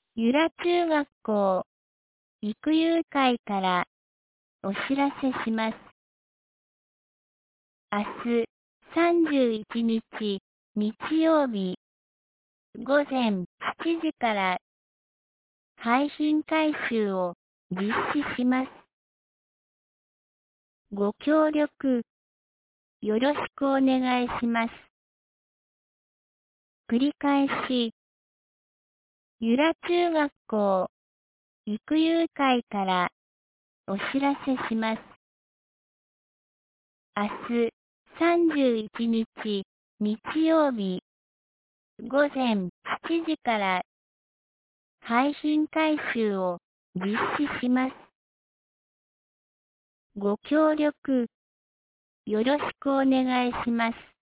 由良中学校育遊会からお知らせします。明日31日日曜日午前7時から廃品回収を実施します。ご協力よろしくお願いします。繰り返し、由良中学校育遊会からお知らせします。明日31日日曜日午前7時から廃品回収を実施します。ご協力よろしくお願いします。